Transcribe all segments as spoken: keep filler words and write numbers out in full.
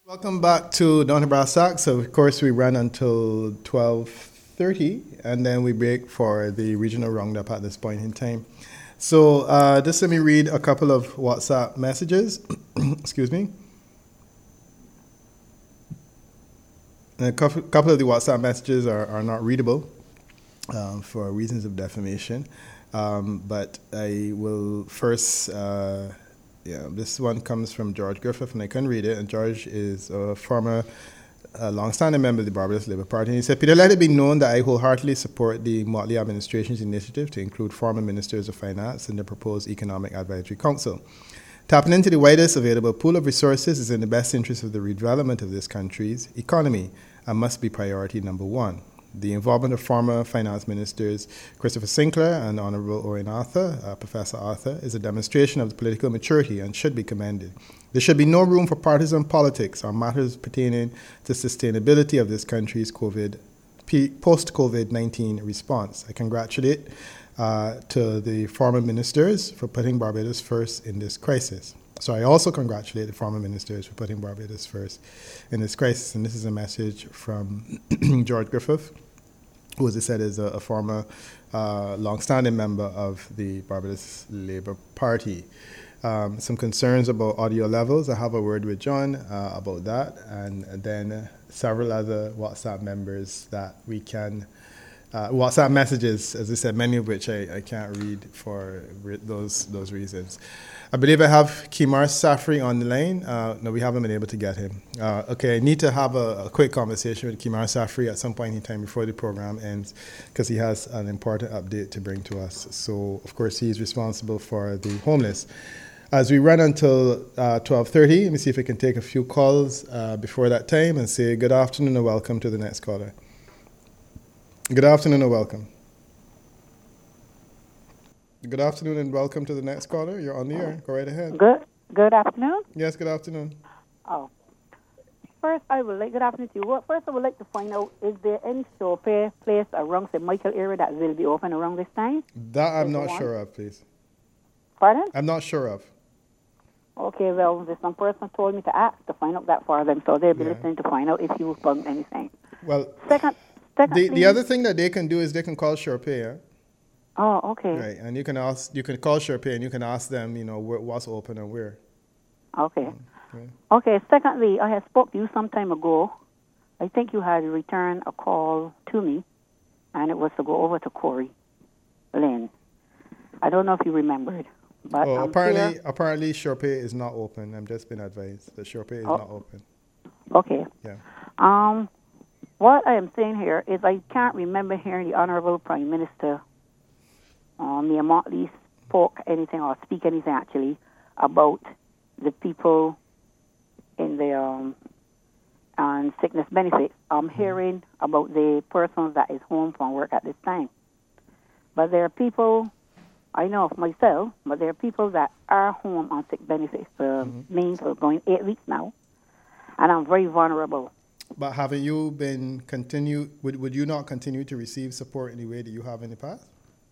Welcome back to Down to Brass Tacks. So of course, we run until twelve thirty, and then we break for the regional roundup at this point in time. So uh, just let me read a couple of WhatsApp messages. Excuse me. And a couple, couple of the WhatsApp messages are, are not readable um, for reasons of defamation. Um, but I will first... Uh, Yeah, this one comes from George Griffith, and I can read it. And George is a former, uh, long-standing member of the Barbados Labour Party. And he said, Peter, let it be known that I wholeheartedly support the Motley administration's initiative to include former ministers of finance in the proposed Economic Advisory Council. Tapping into the widest available pool of resources is in the best interest of the redevelopment of this country's economy and must be priority number one. The involvement of former finance ministers Christopher Sinclair and Honourable Owen Arthur, uh, Professor Arthur, is a demonstration of the political maturity and should be commended. There should be no room for partisan politics on matters pertaining to sustainability of this country's COVID, post-COVID nineteen response. I congratulate uh, to the former ministers for putting Barbados first in this crisis. So I also congratulate the former ministers for putting Barbados first in this crisis. And this is a message from George Griffith, who, as I said, is a, a former uh, long-standing member of the Barbados Labour Party. Um, some concerns about audio levels. I have a word with John uh, about that, and then uh, several other WhatsApp members that we can Uh, WhatsApp messages, as I said, many of which I, I can't read for re- those those reasons. I believe I have Kimar Safri on the line. Uh, no, we haven't been able to get him. Uh, okay, I need to have a, a quick conversation with Kimar Safri at some point in time before the program ends, because he has an important update to bring to us. So, of course, he's responsible for the homeless. As we run until uh, twelve thirty, let me see if I can take a few calls uh, before that time and say good afternoon and welcome to the next caller. Good afternoon and welcome. Good afternoon and welcome to the next caller. You're on the air. Go right ahead. Good Good afternoon. Yes, good afternoon. Oh. First, I would like, good afternoon to you. Well, first, I would like to find out, is there any Chopin place around the Michael area that will be open around this time? That I'm Is not one? sure of, please. Pardon? I'm not sure of. Okay, well, there's some person told me to ask to find out that for them, so they'll be Yeah. listening to find out if you found anything. Well, Second, second the, the please. other thing that they can do is they can call Sherpay, yeah? Oh, okay. Right, and you can ask, you can call Sherpay and you can ask them, you know, where, what's open and where. Okay. Okay. Okay, secondly, I had spoke to you some time ago. I think you had returned a call to me, and it was to go over to Corey Lynn. I don't know if you remembered, but Oh, I'm apparently, here. apparently Sherpay is not open. I've just been advised that Sherpay is Oh. not open. Okay. Yeah. Um, what I am saying here is I can't remember hearing the Honorable Prime Minister, um, Mia Motley, spoke anything or speak anything actually about the people in the um, on sickness benefits. I'm hearing about the persons that is home from work at this time. But there are people, I know of myself, but there are people that are home on sick benefits for Mm-hmm. me for going eight weeks now, and I'm very vulnerable. But haven't you been continue? Would would you not continue to receive support in the way that you have in the past?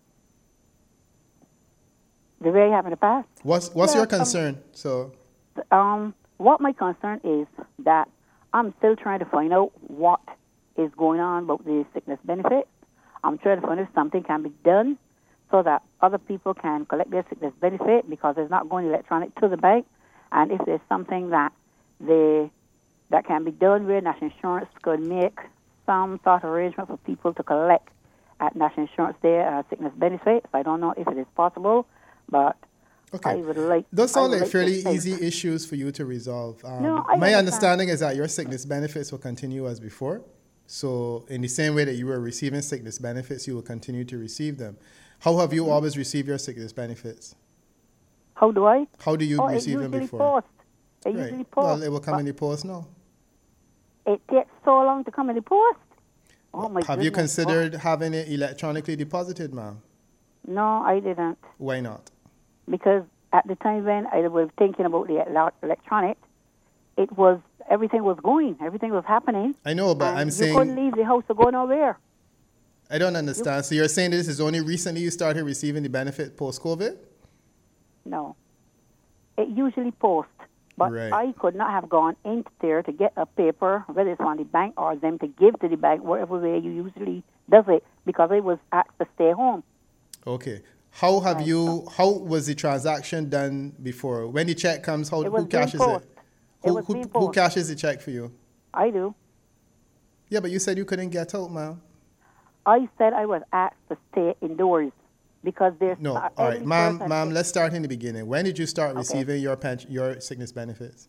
The way I have in the past. What's what's Yeah, your concern? so Um, what my concern is that I'm still trying to find out what is going on about the sickness benefits. I'm trying to find out if something can be done so that other people can collect their sickness benefit because it's not going electronic to the bank. And if there's something that they that can be done where National Insurance could make some sort of arrangement for people to collect at National Insurance their uh, sickness benefits. I don't know if it is possible, but okay, I would like. those I sound would like like to fairly say- easy issues for you to resolve. Um, No, I my understand. understanding is that your sickness benefits will continue as before. So in the same way that you were receiving sickness benefits, you will continue to receive them. How have you always received your sickness benefits? How do I? How do you oh, it receive them usually before? post. It Right. usually post. Well, it will come in the post now. It takes so long to come in the post. Oh my Have you goodness. considered having it electronically deposited, ma'am? Oh, no, I didn't. Why not? Because at the time when I was thinking about the ele- electronic, it was everything was going, everything was happening. I know, but and I'm you saying couldn't leave the house to go nowhere. I don't understand. So you're saying this is only recently you started receiving the benefit post-COVID? No, it usually posts. But Right. I could not have gone into there to get a paper, whether it's from the bank or them to give to the bank, wherever way you usually does it, because I was asked to stay home. Okay. How have Right. you? How was the transaction done before? When the check comes, how It was who being cashes post. it? It Who was who, being who post. cashes the check for you? I do. Yeah, but you said you couldn't get out, ma'am. I said I was asked to stay indoors because there's No. an All right, elderly ma'am. person- Ma'am, let's start in the beginning. When did you start Okay. receiving your pension, your sickness benefits?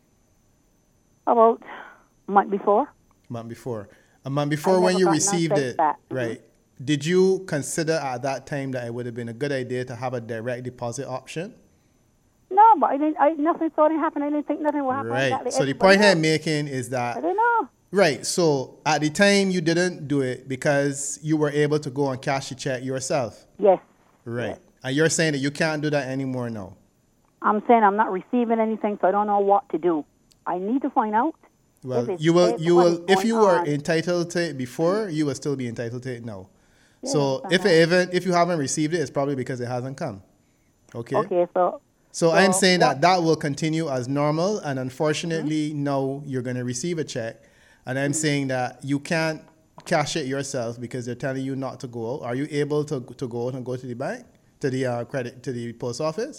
About a month before. A month before. A month before I when never you got no received check it, back. Mhm. right? Did you consider at that time that it would have been a good idea to have a direct deposit option? No, but I didn't. I nothing saw it happen. I didn't think nothing would happen. I got Right. So the everybody point I'm else. making is I that didn't know. right. So at the time you didn't do it because you were able to go and cash the check yourself. Yes. Right. Yes. And you're saying that you can't do that anymore now. I'm saying I'm not receiving anything, so I don't know what to do. I need to find out. Well, if it's you will safe, you what will is if going you were on. entitled to it before, you will still be entitled to it now. Yeah, So I if know. it even if you haven't received it, it's probably because it hasn't come. Okay. Okay, so So I'm So saying that what- that will continue as normal, and unfortunately, now you're going to receive a check, and I'm saying that you can't cash it yourself because they're telling you not to go out. Are you able to to go out and go to the bank, to the uh, credit, to the post office?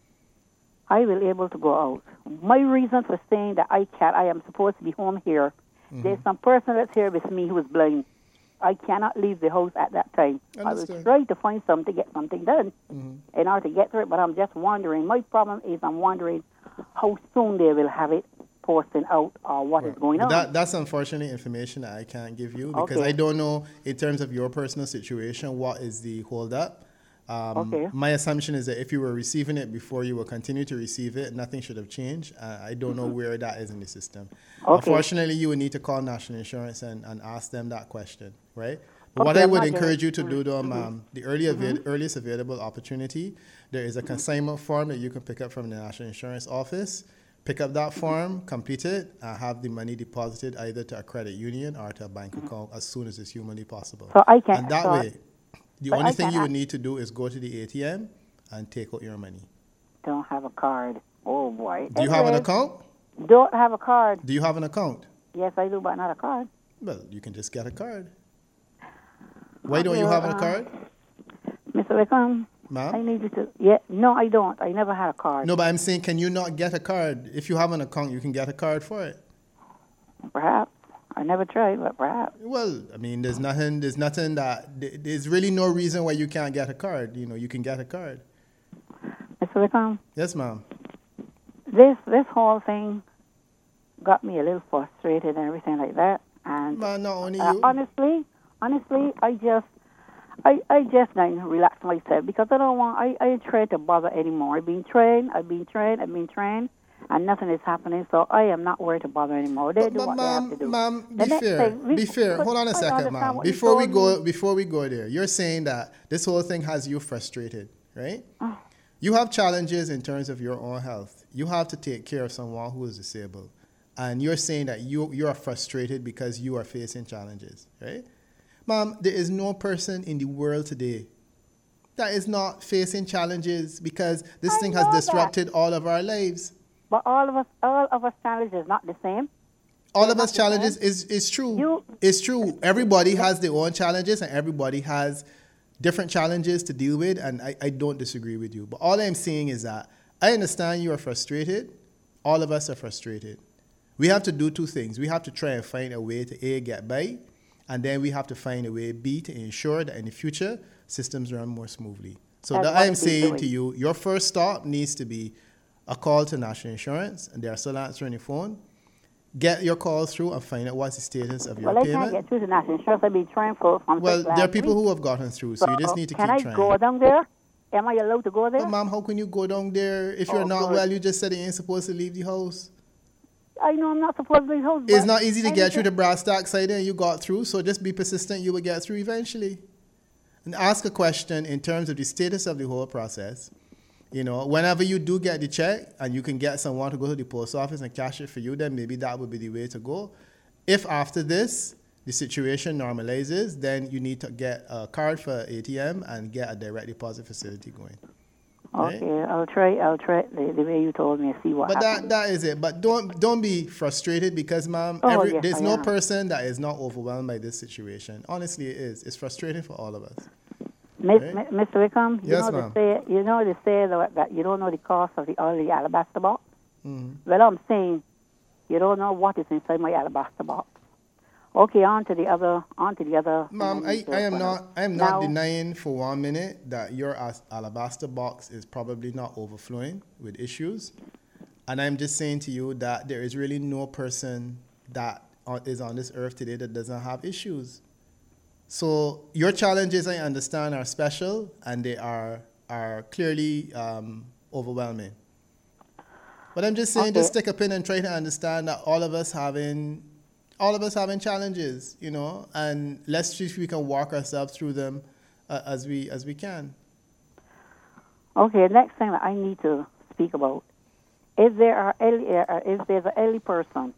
I will able to go out. My reason for saying that I can't, I am supposed to be home here. Mm-hmm. There's some person that's here with me who is blind. I cannot leave the house at that time. I will Understood. try to find something to get something done Mm-hmm. in order to get through it, but I'm just wondering. My problem is I'm wondering how soon they will have it posted out or what is going on. That, that's unfortunately information that I can't give you because Okay. I don't know in terms of your personal situation what is the holdup. Um, Okay. My assumption is that if you were receiving it before, you will continue to receive it. Nothing should have changed. Uh, I don't know where that is in the system. Okay. Unfortunately, you would need to call National Insurance and, and ask them that question, right? But what Okay, I I'm would not encourage gonna- you to do, though, um, the early avail- earliest available opportunity, there is a consignment form that you can pick up from the National Insurance Office. Pick up that form, complete it, and have the money deposited either to a credit union or to a bank account as soon as it's humanly possible. So I can't And that start- way, the but only I thing you cannot- would need to do is go to the A T M and take out your money. Don't have a card. Oh, boy. Do you have an Anyway, account? Don't have a card. Do you have an account? Yes, I do, but not a card. Well, you can just get a card. Why don't you Well, have a uh, card, Mister Wickham, I ma'am? need you to. Yeah, no, I don't. I never had a card. No, but I'm saying, can you not get a card? If you have an account, you can get a card for it. Perhaps. I never tried, but perhaps. Well, I mean, there's nothing, there's nothing that, there- there's really no reason why you can't get a card. You know, you can get a card. Mister Wickham, Yes, ma'am. this this whole thing got me a little frustrated and everything like that. And Man, not only uh, you. honestly, honestly, I just, I, I just going to relax myself because I don't want. I, I ain't trying to bother anymore. I've been trained. I've been trained. I've been trained. And nothing is happening, so I am not worried to bother anymore. They But, do but what they have ma'am, to do. ma'am, The be next fair. thing, we- Be fair. but Hold on a I second, understand ma'am. what you Before we told go, me. before we go there, you're saying that this whole thing has you frustrated, right? Oh. You have challenges in terms of your own health. You have to take care of someone who is disabled, and you're saying that you you are frustrated because you are facing challenges, right? Ma'am, there is no person in the world today that is not facing challenges because this I thing has know that. disrupted all of our lives. But all of us, all of us challenges not the same. All They're of not us the challenges same. is is true. You- it's true. Everybody has their own challenges and everybody has different challenges to deal with, and I, I don't disagree with you. But all I'm saying is that I understand you are frustrated. All of us are frustrated. We have to do two things. We have to try and find a way to A, get by, and then we have to find a way B, to ensure that in the future systems run more smoothly. So That's that what I am we're saying doing. to you, your first stop needs to be a call to National Insurance, and they are still answering the phone. Get your calls through and find out what's the status of your Well, I payment. can't get through to National Insurance. I've been trying for from Well, since there are last people week. who have gotten through, so you just need to Can keep I trying. go down there? Am I allowed to go there? But ma'am, how can you go down there if you're Oh, not good. well? You just said you ain't supposed to leave the house. I know I'm not supposed to be home. It's but not easy to I get need through the brass tack side and you got through, so just be persistent, you will get through eventually. And ask a question in terms of the status of the whole process. You know, whenever you do get the check and you can get someone to go to the post office and cash it for you, then maybe that would be the way to go. If after this, the situation normalizes, then you need to get a card for A T M and get a direct deposit facility going. Okay, Right? I'll try. I'll try the, the way you told me. See what But happens. that that is it. But don't don't be frustrated because, ma'am, Oh every yes, there's I no am. person that is not overwhelmed by this situation. Honestly, it is. It's frustrating for all of us. Miss, Right? Mi- Mister Wickham, you Yes, know they ma'am. say you know they say that, that you don't know the cost of the oil in the alabaster box. Mm-hmm. Well, I'm saying you don't know what is inside my alabaster box. Okay, on to the other. On to the other. thing Ma'am, I, need to I am find out. not I am not Now, denying for one minute that your as- alabaster box is probably not overflowing with issues, and I'm just saying to you that there is really no person that on- is on this earth today that doesn't have issues. So your challenges, I understand, are special and they are are clearly um, overwhelming. But I'm just saying, just okay, stick a pin and try to understand that all of us having, all of us having challenges, you know, and let's see if we can walk ourselves through them uh, as we as we can. okay. Next thing that I need to speak about is there are elderly, uh, is there's an elderly person,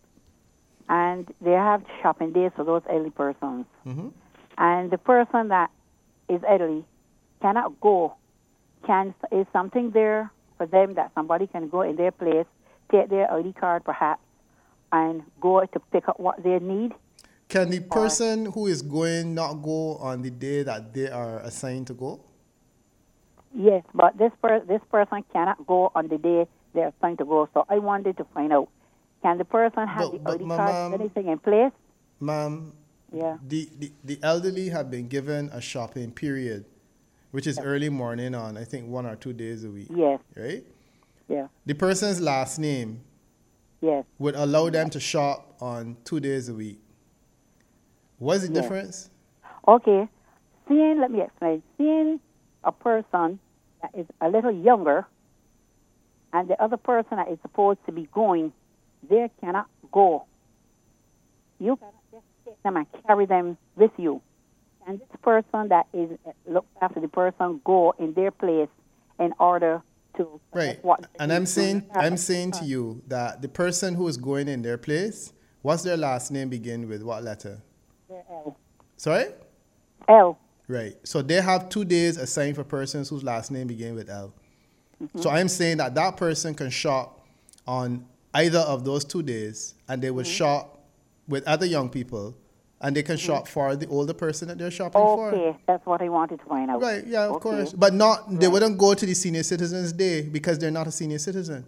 and they have shopping days for those elderly persons, Mm-hmm. and the person that is elderly cannot go. Can is something there for them that somebody can go in their place, take their I D card perhaps, and go to pick up what they need? Can the person who is going not go on the day that they are assigned to go? Yes, but this per- this person cannot go on the day they're assigned to go. So I wanted to find out, can the person have But, the but I D ma- card, ma'am, anything in place? ma'am, Yeah. the, the, the elderly have been given a shopping period, which is early morning on, I think, one or two days a week, Yes. right? Yeah. The person's last name Yes. would allow them to shop on two days a week. What's the Yes. difference? Okay. Seeing, let me explain. Seeing a person that is a little younger, and the other person that is supposed to be going, they cannot go. You cannot just take them and carry them with you. And this person that is looks after the person go in their place in order to Right. what And I'm saying I'm saying to you that the person who is going in their place, what's their last name begin with? What letter? L. Sorry? L. Right. So they have two days assigned for persons whose last name begin with L. So I'm saying that that person can shop on either of those two days, and they would shop with other young people, and they can shop for the older person that they're shopping for. Okay, that's what I wanted to find out. Right, yeah, of Okay. course. But not they Right. wouldn't go to the senior citizens day because they're not a senior citizen.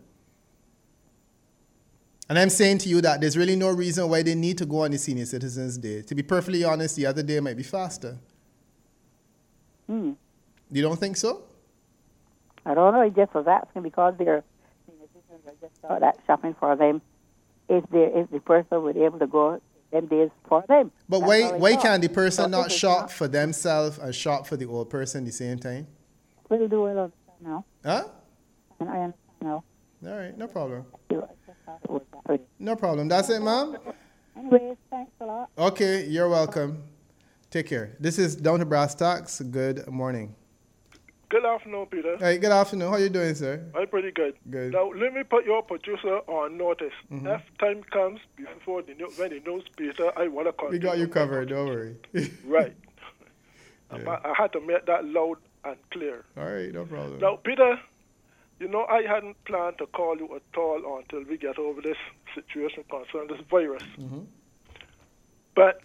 And I'm saying to you that there's really no reason why they need to go on the senior citizens day. To be perfectly honest, the other day might be faster. Hmm. You don't think so? I don't know. I just was asking because they're senior citizens. I just thought that shopping for them, if they if the person would be able to go them days for them. But That's why all I why thought. can't the person So not if it's shop not- for themselves and shop for the old person at the same time? We'll do it now, Huh? and I understand now. All right, no problem. I just thought it was that way. No problem. That's it, ma'am? Anyways, thanks a lot. Okay, you're welcome. Take care. This is Down to Brass Tacks. Good morning. Good afternoon, Peter. Hey, good afternoon. How you doing, sir? I'm pretty good. Good. Now, let me put your producer on notice. Mhm. If time comes before the new, when the news, Peter, I want to We continue. got you my covered. Don't contribution. worry. Right. Yeah. I, I had to make that loud and clear. All right, no problem. Now, Peter, you know, I hadn't planned to call you at all until we get over this situation concerning this virus. Mhm. But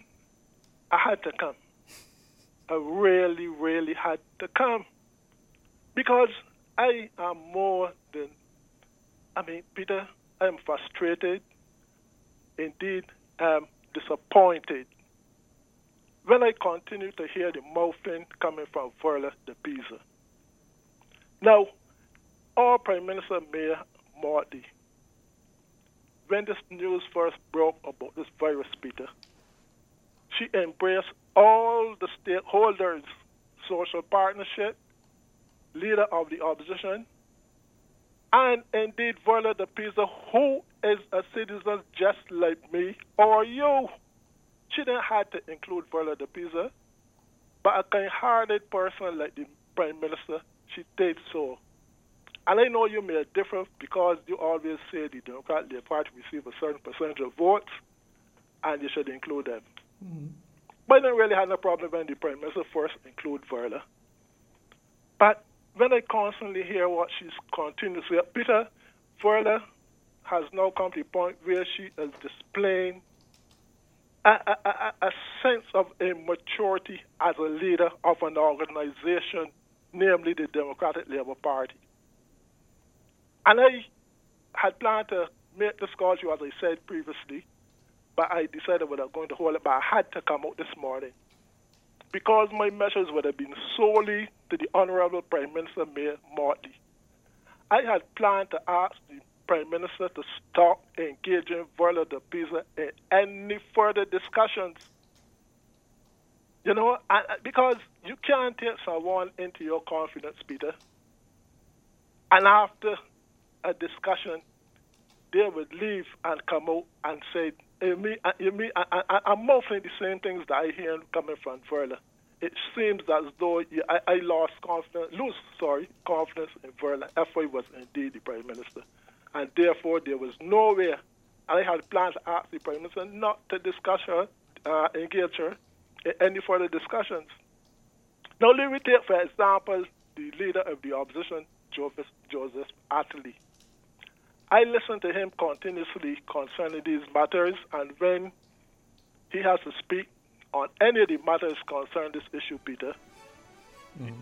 I had to come. I really, really had to come. Because I am more than, I mean, Peter, I am frustrated. Indeed, I am disappointed when I continue to hear the mouthing coming from Verla de Pisa. Now, our Prime Minister Mayor Morty, when this news first broke about this virus, Peter, she embraced all the stakeholders, social partnership, leader of the opposition, and indeed Verla de Pisa, who is a citizen just like me or you. She didn't have to include Verla de Pisa, but a kind-hearted person like the Prime Minister, she did so. And I know you may differ because you always say the Democratic Party receive a certain percentage of votes, and you should include them. Mm-hmm. But I didn't really have no problem when the Prime Minister first include Verla. But when I constantly hear what she's continuing to say, Peter Furler has now come to the point where she is displaying a, a, a, a sense of immaturity as a leader of an organization, namely the Democratic Labour Party. And I had planned to make this call to you, as I said previously, but I decided I was going to hold it, but I had to come out this morning because my message would have been solely to the Honorable Prime Minister Mayor Mortley. I had planned to ask the Prime Minister to stop engaging Verla de Pisa in any further discussions. You know, and, because you can't take someone into your confidence, Peter, and after a discussion, they would leave and come out and say, you mean, you mean, I, I, I'm mostly the same things that I hear coming from Verla. It seems as though you, I, I lost confidence, lose, sorry, confidence in Verla if I was indeed the Prime Minister. And therefore, there was no way, and I had planned to ask the Prime Minister not to discuss her, uh, engage her in any further discussions. Now, let me take, for example, the leader of the opposition, Joseph, Joseph Attlee. I listen to him continuously concerning these matters, and when he has to speak on any of the matters concerning this issue, Peter, mm-hmm.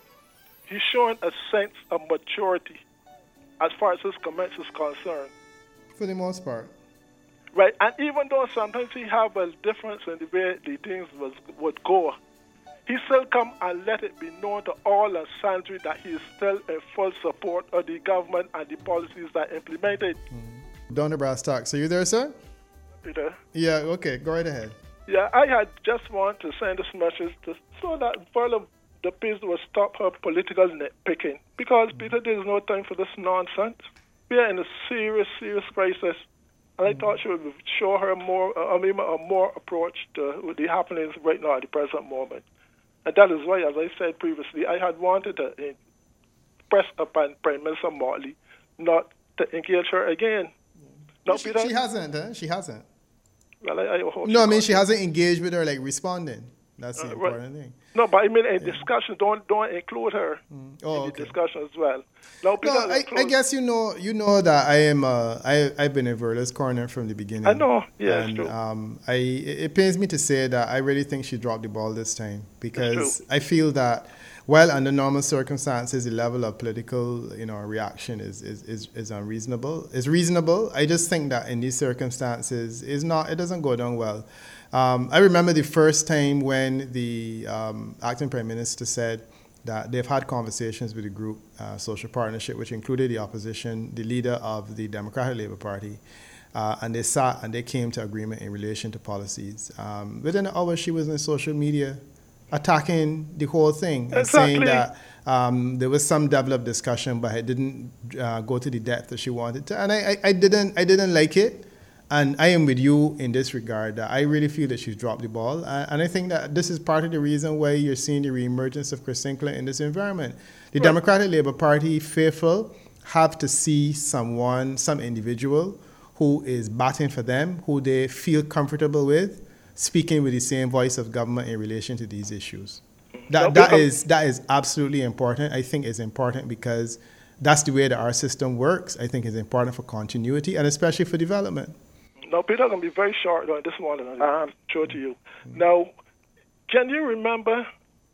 he's showing a sense of maturity as far as his comments is concerned. For the most part. Right, and even though sometimes he have a difference in the way the things was, would go, he still come and let it be known to all and sundry that he is still in full support of the government and the policies that are implemented. Mm. Down the brass tacks. Are you there, sir? Peter? Yeah, okay, go right ahead. Yeah, I had just want to send this message to, so that Verla de Pisa will stop her political nitpicking. Because, mm. Peter, there's no time for this nonsense. We are in a serious, serious crisis. And I mm. thought she would show her more, uh, I mean, a more approach to the happenings right now at the present moment. And that is why, as I said previously, I had wanted to uh, press upon Prime Minister Mortley not to engage her again. No, she, she hasn't, huh? She hasn't. Well, I, I hope no, I mean, she hasn't engaged with her, like, responding. That's the uh, important right. thing. No, but I mean, in yeah. discussion, don't don't include her mm. oh, in okay. the discussion as well. No, no I, I guess you know you know that I am uh, I I've been in Verla's corner from the beginning. I know, yeah, and, it's true. Um, I it pains me to say that I really think she dropped the ball this time because I feel that while under normal circumstances the level of political you know reaction is is, is, is unreasonable, is reasonable. I just think that in these circumstances is not it doesn't go down well. Um, I remember the first time when the um, acting Prime Minister said that they've had conversations with the group, uh, Social Partnership, which included the opposition, the leader of the Democratic Labour Party, uh, and they sat and they came to agreement in relation to policies. Um, within an hour, she was in social media attacking the whole thing and exactly. saying that um, there was some level of discussion, but it didn't uh, go to the depth that she wanted to. And I, I, I didn't, I didn't like it. And I am with you in this regard. That I really feel that she's dropped the ball. And I think that this is part of the reason why you're seeing the reemergence of Chris Sinclair in this environment. The right. Democratic Labour Party faithful have to see someone, some individual who is batting for them, who they feel comfortable with, speaking with the same voice of government in relation to these issues. That, that, is, that is absolutely important. I think it's important because that's the way that our system works. I think it's important for continuity and especially for development. Now, Peter, I'm going to be very short on this one, and I'll show it to you. Mm-hmm. Now, can you remember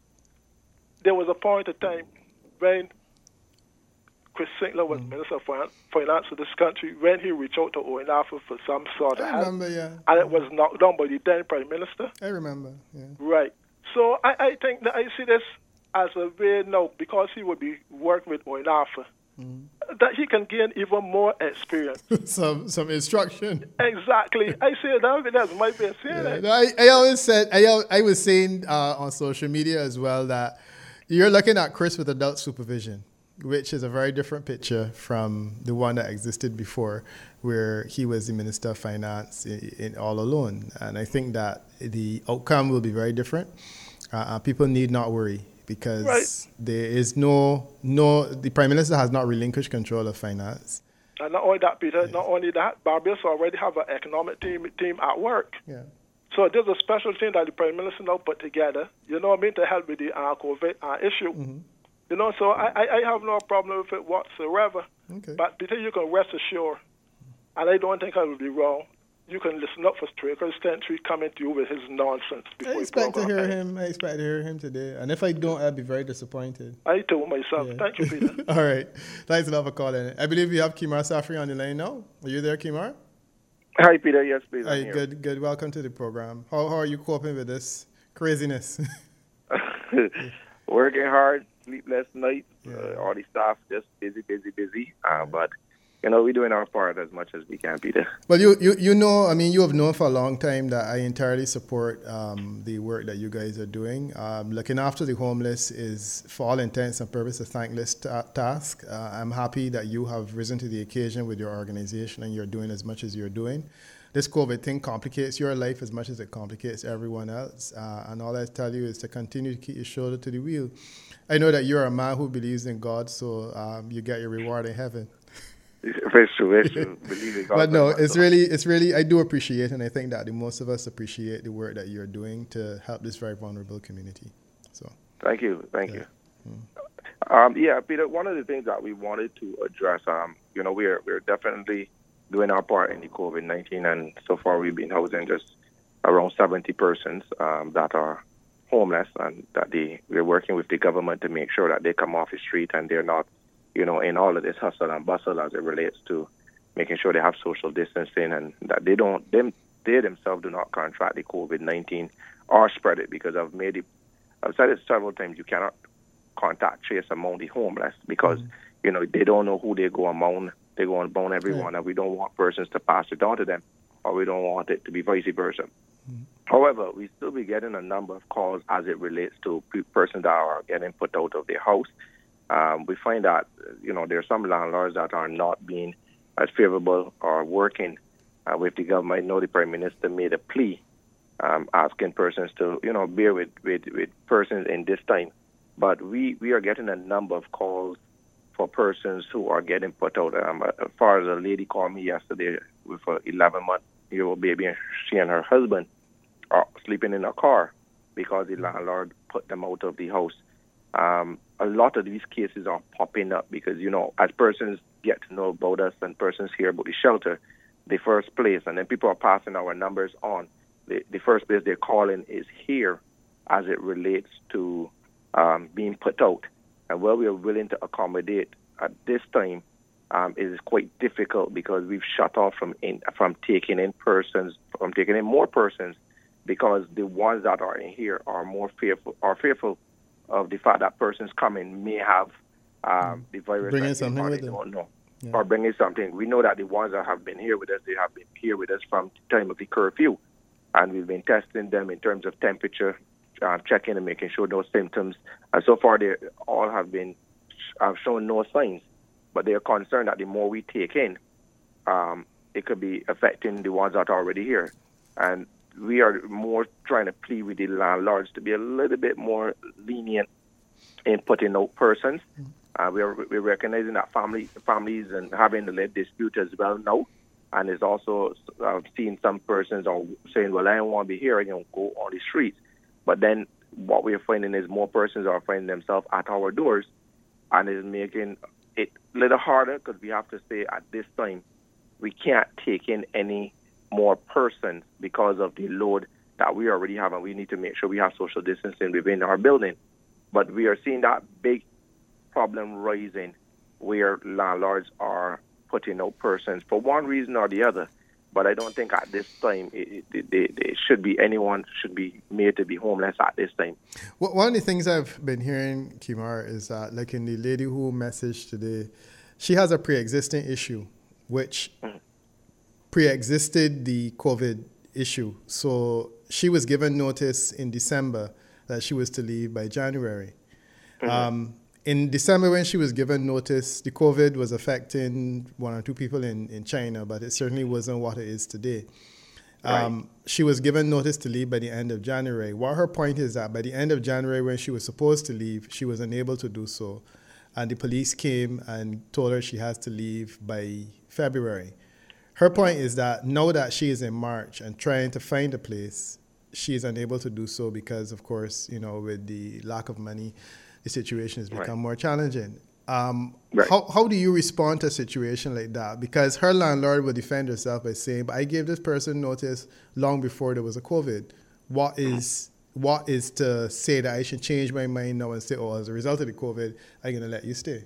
there was a point of time when Chris Sinclair was mm-hmm. Minister of Finance of this country, when he reached out to ONAFA for some sort of help? I remember, yeah. And it was knocked down by the then Prime Minister? I remember, yeah. Right. So I, I think that I see this as a way now, because he would be working with ONAFA, mm. that he can gain even more experience. some some instruction. Exactly. I say that that's my way of saying yeah, it. No, I, I always said, I, I was saying uh, on social media as well that you're looking at Chris with adult supervision, which is a very different picture from the one that existed before, where he was the Minister of Finance in, in all alone. And I think that the outcome will be very different. Uh, uh, people need not worry. Because right. there is no, no, the Prime Minister has not relinquished control of finance. And not only that, Peter, yeah. not only that, Barbados already have an economic team team at work. Yeah. So there's a special team that the Prime Minister now put together, you know what I mean, to help with the uh, COVID uh, issue. Mm-hmm. You know, so I, I, I have no problem with it whatsoever. Okay. But Peter, you can rest assured, and I don't think I will be wrong. You can listen up for Straker Stentry coming to you with his nonsense. I expect to hear him. I expect to hear him today. And if I don't, I'll be very disappointed. I too myself. Yeah. Thank you, Peter. All right. Thanks a lot for calling. I believe we have Kimar Safri on the line now. Are you there, Kimar? Hi, Peter. Yes, please. Hi, good, good. Welcome to the program. How, how are you coping with this craziness? Working hard, sleepless nights. Yeah. Uh, all the staff just busy, busy, busy. Uh, but you know, we're doing our part as much as we can, Peter. Well, you, you, you know, I mean, you have known for a long time that I entirely support um, the work that you guys are doing. Um, looking after the homeless is, for all intents and purposes, a thankless ta- task. Uh, I'm happy that you have risen to the occasion with your organization and you're doing as much as you're doing. This COVID thing complicates your life as much as it complicates everyone else. Uh, and all I tell you is to continue to keep your shoulder to the wheel. I know that you're a man who believes in God, so um, you get your reward in heaven. For sure, for sure. Believe in God. But no, it's really, it's really, I do appreciate, and I think that the most of us appreciate the work that you're doing to help this very vulnerable community. So, thank you, thank yeah. you. Mm. Um, yeah, Peter. One of the things that we wanted to address, um, you know, we're we're definitely doing our part in the COVID nineteen, and so far we've been housing just around seventy persons um, that are homeless, and that they we're working with the government to make sure that they come off the street and they're not, you know, in all of this hustle and bustle as it relates to making sure they have social distancing and that they don't, them, they themselves do not contract the COVID nineteen or spread it, because I've made it, I've said it several times, you cannot contact trace among the homeless because, mm-hmm. you know, they don't know who they go among, they go among everyone, yeah. and we don't want persons to pass it on to them, or we don't want it to be vice versa. Mm-hmm. However, we still be getting a number of calls as it relates to persons that are getting put out of their house. Um, we find that, you know, there are some landlords that are not being as favorable or working uh, with the government. I know the Prime Minister made a plea um, asking persons to, you know, bear with, with, with persons in this time. But we, we are getting a number of calls for persons who are getting put out. Um, as far as a lady called me yesterday with an eleven-month-year-old baby, and she and her husband are sleeping in a car because the landlord put them out of the house. Um, a lot of these cases are popping up because, you know, as persons get to know about us and persons hear about the shelter, the first place, and then people are passing our numbers on, the, the first place they're calling is here as it relates to um, being put out. And where we are willing to accommodate at this time, um, it is quite difficult because we've shut off from in, from taking in persons, from taking in more persons, because the ones that are in here are more fearful, are fearful of the fact that persons coming may have um, the virus. Bringing something with them. Don't know. Yeah. Or bringing something. We know that the ones that have been here with us, they have been here with us from the time of the curfew. And we've been testing them in terms of temperature, uh, checking and making sure no symptoms. And so far, they all have been have shown no signs. But they are concerned that the more we take in, um, it could be affecting the ones that are already here. And we are more trying to plead with the landlords to be a little bit more lenient in putting out persons. Uh, we are we're recognizing that family, families and having the lead dispute as well now. And it's also uh, seeing some persons are saying, well, I don't want to be here, I don't go on the streets. But then what we're finding is more persons are finding themselves at our doors, and is making it a little harder because we have to say at this time we can't take in any more persons because of the load that we already have, and we need to make sure we have social distancing within our building. But we are seeing that big problem rising where landlords are putting out persons for one reason or the other. But I don't think at this time it, it, it, it should be anyone should be made to be homeless at this time. Well, one of the things I've been hearing, Kimar, is that like in the lady who messaged today, she has a pre-existing issue, which mm-hmm. pre-existed the COVID issue. So she was given notice in December that she was to leave by January. Mm-hmm. Um, in December, when she was given notice, the COVID was affecting one or two people in, in China, but it certainly wasn't what it is today. Right. Um, she was given notice to leave by the end of January. What her point is that by the end of January, when she was supposed to leave, she was unable to do so. And the police came and told her she has to leave by February. Her point is that now that she is in March and trying to find a place, she is unable to do so because, of course, you know, with the lack of money the situation has become Right. more challenging. Um, Right. how, how do you respond to a situation like that? Because her landlord will defend herself by saying, but I gave this person notice long before there was a COVID. What is what is to say that I should change my mind now and say, oh, as a result of the COVID, I'm going to let you stay?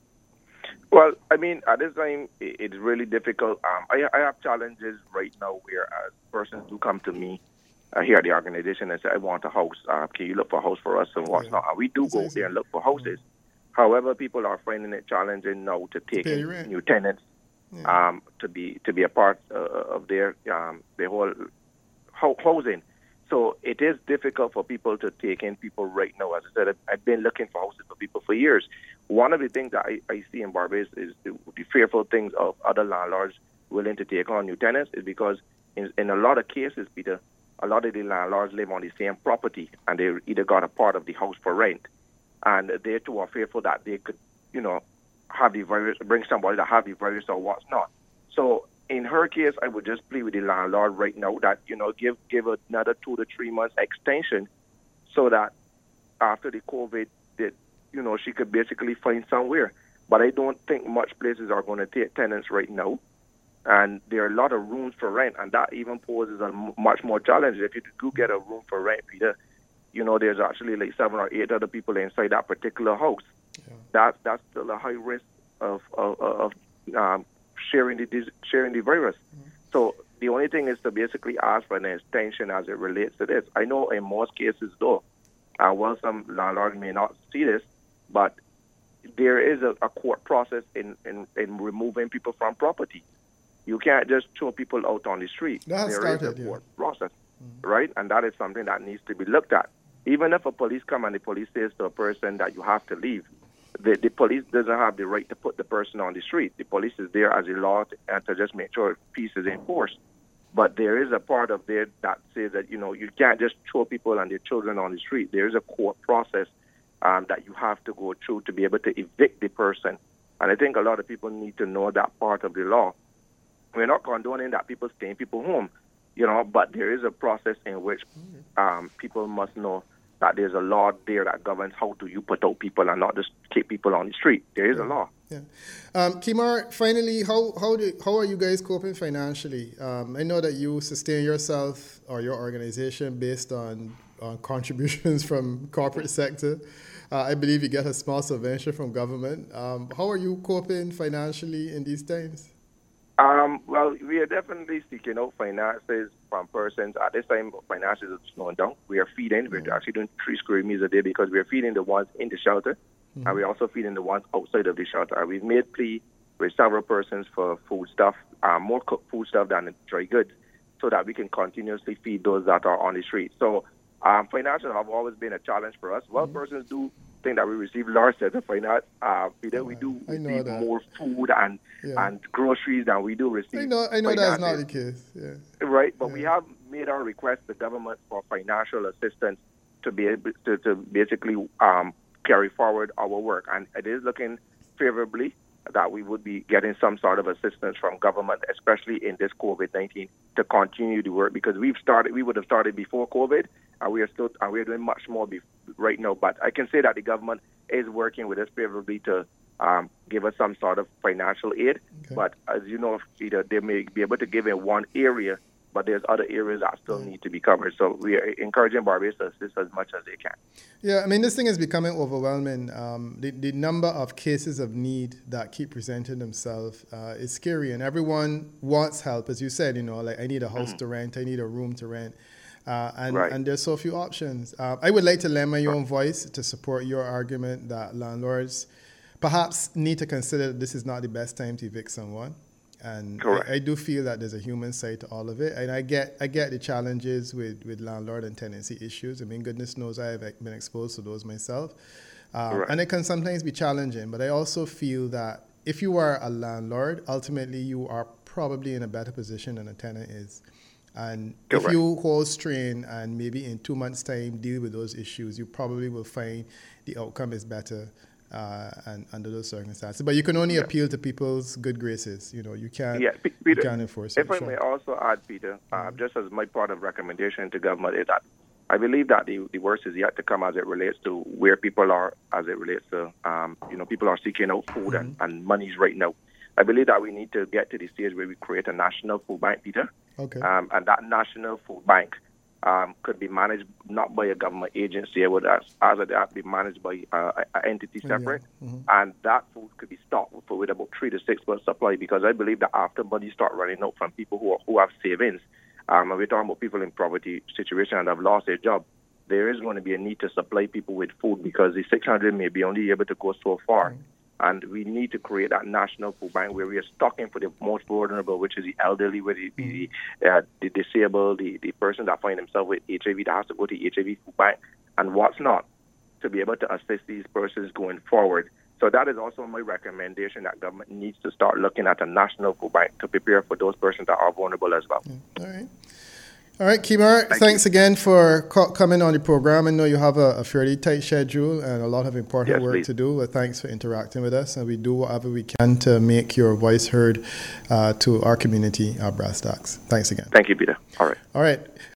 Well, I mean, at this time, i- it's really difficult. Um, I, I have challenges right now where uh, persons do come to me uh, here at the organization and say, I want a house. Uh, can you look for a house for us and what's Yeah. not? And we do That's go easy. there and look for houses. However, people are finding it challenging now to take pay in rent. new tenants Yeah. um, to be to be a part uh, of their um, their whole ho- housing. So it is difficult for people to take in people right now. As I said, I've, I've been looking for houses for people for years. One of the things that I, I see in Barbados is the, the fearful things of other landlords willing to take on new tenants is because in, in a lot of cases, Peter, a lot of the landlords live on the same property and they either got a part of the house for rent. And they too are fearful that they could, you know, have the virus, bring somebody that have the virus or what's not. So in her case, I would just plead with the landlord right now that, you know, give give another two to three months extension so that after the COVID, that, you know, she could basically find somewhere. But I don't think much places are going to take tenants right now. And there are a lot of rooms for rent, and that even poses a m- much more challenge. If you do get a room for rent, Peter, you know, there's actually like seven or eight other people inside that particular house. Yeah. That that's still a high risk of of, of um, sharing the dis- sharing the virus. Mm-hmm. So the only thing is to basically ask for an extension as it relates to this. I know in most cases, though, uh, well, some landlords may not see this, but there is a, a court process in, in, in removing people from property. You can't just throw people out on the street. That has there started, is a court yeah. process, mm-hmm. right? And that is something that needs to be looked at. Even if a police come and the police says to a person that you have to leave, the, the police doesn't have the right to put the person on the street. The police is there as a law to, and to just make sure peace is enforced. But there is a part of there that says that, you know, you can't just throw people and their children on the street. There is a court process um, that you have to go through to be able to evict the person. And I think a lot of people need to know that part of the law. We're not condoning that people stay in people's home, you know, but there is a process in which um, people must know that there's a law there that governs how do you put out people and not just keep people on the street. There is yeah. a law. Yeah. Um, Kimar, finally, how how do how are you guys coping financially? Um, I know that you sustain yourself or your organization based on, on contributions from corporate sector. Uh, I believe you get a small subvention from government. Um, how are you coping financially in these times? Um, well, we are definitely seeking out finances from persons. At this time, finances are slowing down. We are feeding. Mm-hmm. We're actually doing three square meals a day because we're feeding the ones in the shelter, mm-hmm. and we're also feeding the ones outside of the shelter. We've made plea with several persons for food stuff, um, more cooked food stuff than dry goods, so that we can continuously feed those that are on the street. So um, finances have always been a challenge for us. Well, mm-hmm. persons do think that we receive large sets of finance. Uh, we, yeah, we do receive more food and yeah. and groceries than we do receive. I know, I know finances. That's not the case. Yeah. Right, but yeah. we have made our request to government for financial assistance to be able to, to basically um, carry forward our work, and it is looking favorably that we would be getting some sort of assistance from government, especially in this COVID nineteen, to continue the work, because we've started. We would have started before COVID, and we are still and we are doing much more be, right now. But I can say that the government is working with us favorably to um, give us some sort of financial aid. Okay. But as you know, Peter, they may be able to give in one area, but there's other areas that still need to be covered. So we are encouraging Barbados to assist as much as they can. Yeah, I mean, this thing is becoming overwhelming. Um, the, the number of cases of need that keep presenting themselves uh, is scary, and everyone wants help. As you said, you know, like I need a house mm-hmm. to rent, I need a room to rent. Uh, and, right. and there's so few options. Uh, I would like to lend my own voice to support your argument that landlords perhaps need to consider that this is not the best time to evict someone. And I, I do feel that there's a human side to all of it. And I get I get the challenges with, with landlord and tenancy issues. I mean, goodness knows I have been exposed to those myself. Um, right. And it can sometimes be challenging. But I also feel that if you are a landlord, ultimately you are probably in a better position than a tenant is. And Correct. If you hold strain and maybe in two months' time deal with those issues, you probably will find the outcome is better. Uh, and under those circumstances, but you can only yeah. appeal to people's good graces. You know, you can't. Yeah, Peter, you can't enforce it. If I sure. may also add, Peter, uh, just as my part of recommendation to government is that I believe that the, the worst is yet to come as it relates to where people are, as it relates to, um, you know, people are seeking out food mm-hmm. and, and monies right now. I believe that we need to get to the stage where we create a national food bank, Peter. Okay. Um, and that national food bank um, could be managed not by a government agency, it would as, as it have be managed by uh, an entity separate. Yeah. Mm-hmm. And that food could be stocked with, with about three to six months supply, because I believe that after money start running out from people who are, who have savings, um, and we're talking about people in poverty situation and have lost their job, there is going to be a need to supply people with food, because the six hundred may be only able to go so far. Mm-hmm. And we need to create that national food bank where we are stocking for the most vulnerable, which is the elderly, with the, the, uh, the disabled, the, the person that find himself with H I V that has to go to the H I V food bank, and what's not, to be able to assist these persons going forward. So that is also my recommendation, that government needs to start looking at a national food bank to prepare for those persons that are vulnerable as well. All right. All right, Kimar, Thank thanks you. again for co- coming on the program. I know you have a, a fairly tight schedule and a lot of important yes, work please. to do, but thanks for interacting with us, and we do whatever we can to make your voice heard uh, to our community, our brass tacks. Thanks again. Thank you, Peter. All right. All right.